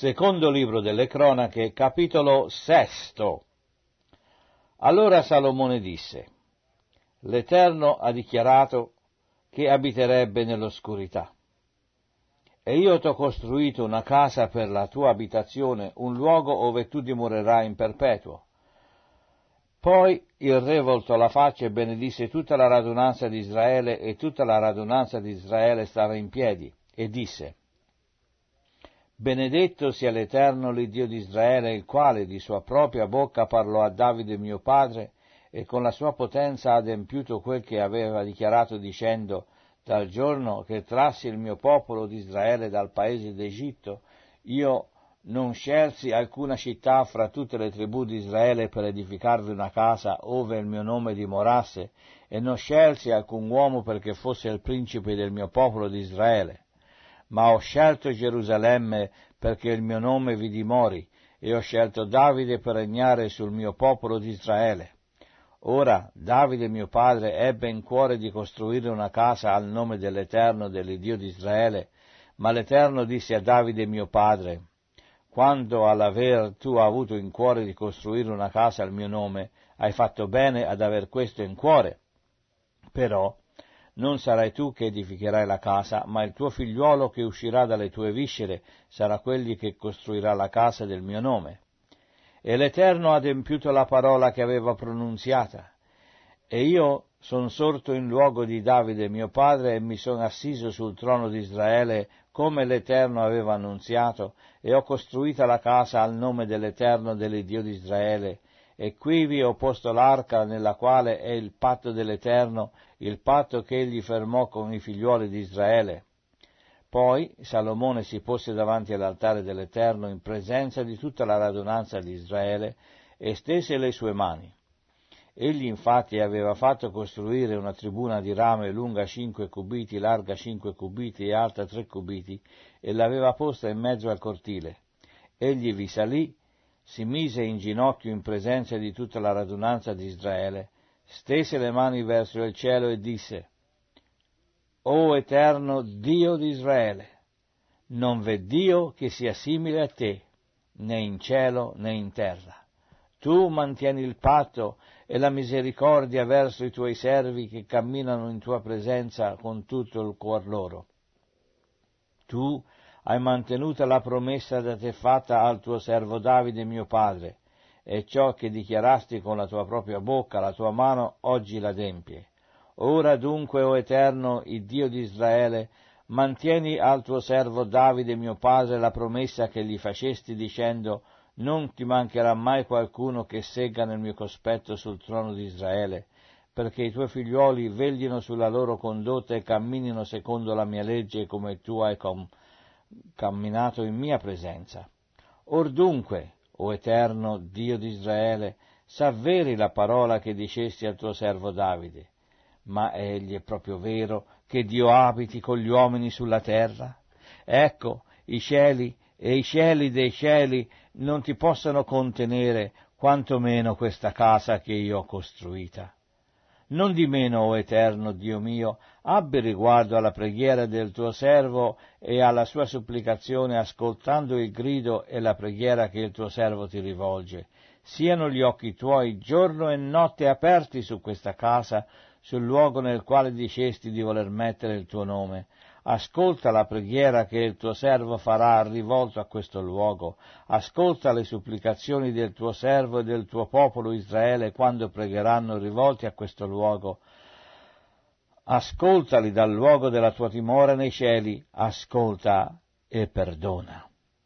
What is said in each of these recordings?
Secondo libro delle Cronache, capitolo 6. Allora Salomone disse: L'Eterno ha dichiarato che abiterebbe nell'oscurità. E io t'ho costruito una casa per la tua abitazione, un luogo ove tu dimorerai in perpetuo. Poi il re voltò la faccia e benedisse tutta la radunanza di Israele, e tutta la radunanza di Israele stava in piedi, e disse: Benedetto sia l'Eterno, l'Iddio di Israele, il quale di sua propria bocca parlò a Davide mio padre, e con la sua potenza ha adempiuto quel che aveva dichiarato dicendo: dal giorno che trassi il mio popolo di Israele dal paese d'Egitto, io non scelsi alcuna città fra tutte le tribù di Israele per edificarvi una casa ove il mio nome dimorasse, e non scelsi alcun uomo perché fosse il principe del mio popolo di Israele. Ma ho scelto Gerusalemme perché il mio nome vi dimori, e ho scelto Davide per regnare sul mio popolo di Israele. Ora Davide mio padre ebbe in cuore di costruire una casa al nome dell'Eterno, dell'Iddio di Israele, ma l'Eterno disse a Davide mio padre: Quando all'aver tu avuto in cuore di costruire una casa al mio nome, hai fatto bene ad aver questo in cuore. Però non sarai tu che edificherai la casa, ma il tuo figliuolo che uscirà dalle tue viscere sarà quelli che costruirà la casa del mio nome. E l'Eterno ha adempiuto la parola che aveva pronunziata. E io son sorto in luogo di Davide mio padre, e mi sono assiso sul trono di Israele, come l'Eterno aveva annunziato, e ho costruita la casa al nome dell'Eterno, dell'Iddio di Israele. E quivi ho posto l'arca nella quale è il patto dell'Eterno, il patto che egli fermò con i figliuoli di Israele. Poi Salomone si pose davanti all'altare dell'Eterno in presenza di tutta la radunanza di Israele e stese le sue mani. Egli infatti aveva fatto costruire una tribuna di rame lunga 5 cubiti, larga 5 cubiti e alta 3 cubiti, e l'aveva posta in mezzo al cortile. Egli vi salì, si mise in ginocchio in presenza di tutta la radunanza di Israele, stese le mani verso il cielo e disse: O Eterno Dio di Israele, non v'è Dio che sia simile a te, né in cielo né in terra. Tu mantieni il patto e la misericordia verso i tuoi servi che camminano in tua presenza con tutto il cuor loro. Tu hai mantenuta la promessa da te fatta al tuo servo Davide mio padre, e ciò che dichiarasti con la tua propria bocca, la tua mano oggi l'adempie. Ora dunque, o Eterno, il Dio di Israele, mantieni al tuo servo Davide mio padre la promessa che gli facesti dicendo: non ti mancherà mai qualcuno che segga nel mio cospetto sul trono di Israele, perché i tuoi figliuoli veglino sulla loro condotta e camminino secondo la mia legge come tu hai camminato in mia presenza. Or dunque, o Eterno Dio di Israele, s'avveri la parola che dicesti al tuo servo Davide. Ma egli è proprio vero che Dio abiti con gli uomini sulla terra? Ecco, i cieli e i cieli dei cieli non ti possono contenere, quanto meno questa casa che io ho costruita. Non di meno, o Eterno Dio mio, abbi riguardo alla preghiera del tuo servo e alla sua supplicazione, ascoltando il grido e la preghiera che il tuo servo ti rivolge. Siano gli occhi tuoi giorno e notte aperti su questa casa, sul luogo nel quale dicesti di voler mettere il tuo nome. Ascolta la preghiera che il tuo servo farà rivolto a questo luogo. Ascolta le supplicazioni del tuo servo e del tuo popolo Israele quando pregheranno rivolti a questo luogo. Ascoltali dal luogo della tua dimora nei cieli. Ascolta e perdona.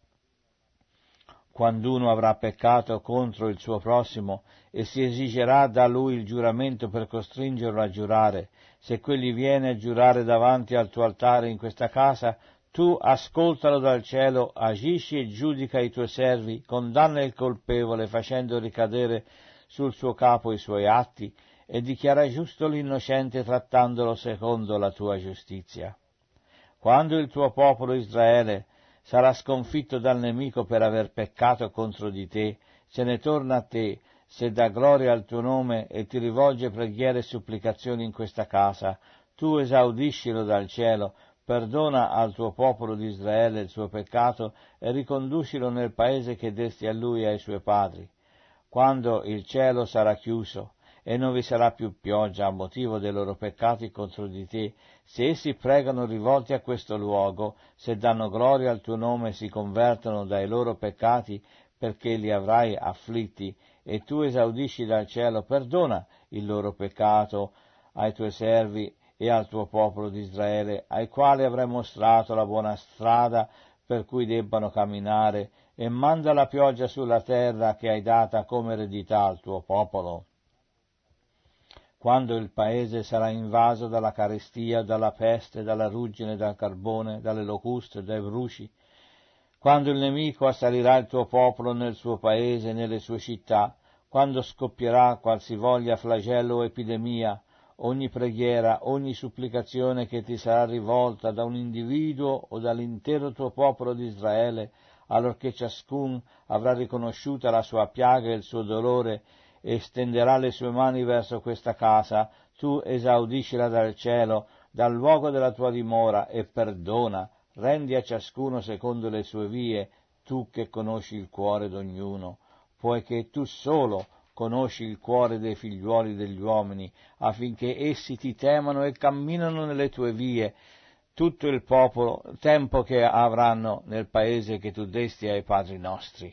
Quando uno avrà peccato contro il suo prossimo e si esigerà da lui il giuramento per costringerlo a giurare, se quegli viene a giurare davanti al tuo altare in questa casa, tu ascoltalo dal cielo, agisci e giudica i tuoi servi, condanna il colpevole facendo ricadere sul suo capo i suoi atti e dichiara giusto l'innocente trattandolo secondo la tua giustizia. Quando il tuo popolo Israele sarà sconfitto dal nemico per aver peccato contro di te, se ne torna a te, se dà gloria al tuo nome e ti rivolge preghiere e supplicazioni in questa casa, tu esaudiscilo dal cielo, perdona al tuo popolo di Israele il suo peccato e riconducilo nel paese che desti a lui e ai suoi padri. Quando il cielo sarà chiuso e non vi sarà più pioggia a motivo dei loro peccati contro di te, se essi pregano rivolti a questo luogo, se danno gloria al tuo nome e si convertono dai loro peccati perché li avrai afflitti, e tu esaudisci dal cielo, perdona il loro peccato ai tuoi servi e al tuo popolo di Israele, ai quali avrai mostrato la buona strada per cui debbano camminare, e manda la pioggia sulla terra che hai data come eredità al tuo popolo. Quando il paese sarà invaso dalla carestia, dalla peste, dalla ruggine, dal carbone, dalle locuste, dai bruci, quando il nemico assalirà il tuo popolo nel suo paese e nelle sue città, quando scoppierà qualsivoglia flagello o epidemia, ogni preghiera, ogni supplicazione che ti sarà rivolta da un individuo o dall'intero tuo popolo di Israele, allorché ciascun avrà riconosciuta la sua piaga e il suo dolore e stenderà le sue mani verso questa casa, tu esaudiscila dal cielo, dal luogo della tua dimora, e perdona, rendi a ciascuno secondo le sue vie, tu che conosci il cuore d'ognuno, poiché tu solo conosci il cuore dei figliuoli degli uomini, affinché essi ti temano e camminano nelle tue vie, tutto il popolo, tempo che avranno nel paese che tu desti ai padri nostri.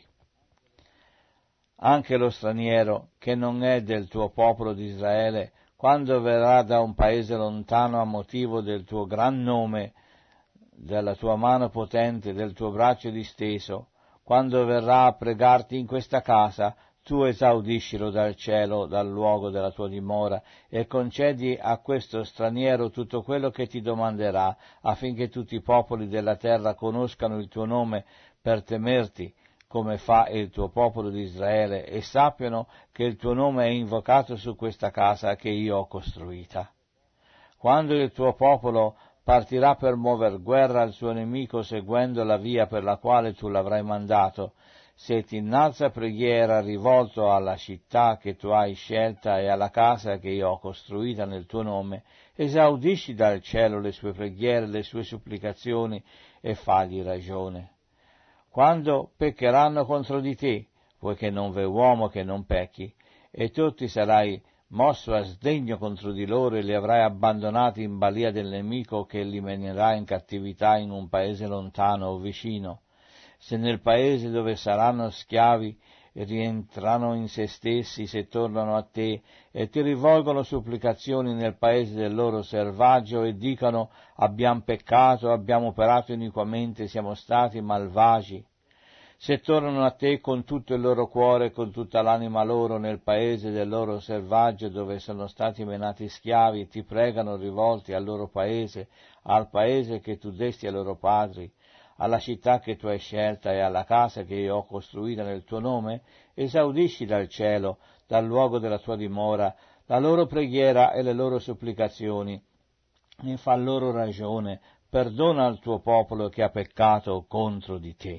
Anche lo straniero, che non è del tuo popolo di Israele, quando verrà da un paese lontano a motivo del tuo gran nome, della tua mano potente, del tuo braccio disteso, quando verrà a pregarti in questa casa, tu esaudiscilo dal cielo, dal luogo della tua dimora, e concedi a questo straniero tutto quello che ti domanderà, affinché tutti i popoli della terra conoscano il tuo nome per temerti, come fa il tuo popolo di Israele, e sappiano che il tuo nome è invocato su questa casa che io ho costruita. Quando il tuo popolo partirà per muover guerra al suo nemico seguendo la via per la quale tu l'avrai mandato, se ti innalza preghiera rivolto alla città che tu hai scelta e alla casa che io ho costruita nel tuo nome, esaudisci dal cielo le sue preghiere, le sue supplicazioni e fagli ragione. Quando peccheranno contro di te, poiché non v'è uomo che non pecchi, e tu ti sarai mosso a sdegno contro di loro e li avrai abbandonati in balia del nemico che li menerà in cattività in un paese lontano o vicino, se nel paese dove saranno schiavi rientrano in se stessi, se tornano a te e ti rivolgono supplicazioni nel paese del loro servaggio e dicano: abbiamo peccato, abbiamo operato iniquamente, siamo stati malvagi, se tornano a te con tutto il loro cuore e con tutta l'anima loro nel paese del loro servaggio dove sono stati menati schiavi, ti pregano rivolti al loro paese, al paese che tu desti ai loro padri, alla città che tu hai scelta e alla casa che io ho costruita nel tuo nome, esaudisci dal cielo, dal luogo della tua dimora, la loro preghiera e le loro supplicazioni, e fa loro ragione, perdona al tuo popolo che ha peccato contro di te.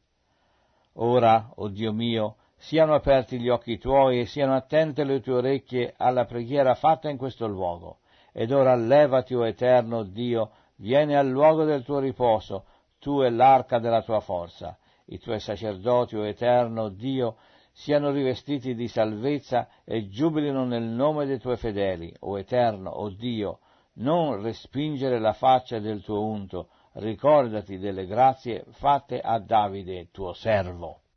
Ora, o Dio mio, siano aperti gli occhi tuoi e siano attente le tue orecchie alla preghiera fatta in questo luogo. Ed ora levati, o eterno Dio, vieni al luogo del tuo riposo, tu e l'arca della tua forza. I tuoi sacerdoti, o eterno Dio, siano rivestiti di salvezza e giubilino nel nome dei tuoi fedeli. O eterno, o Dio, non respingere la faccia del tuo unto, ricordati delle grazie fatte a Davide, tuo servo.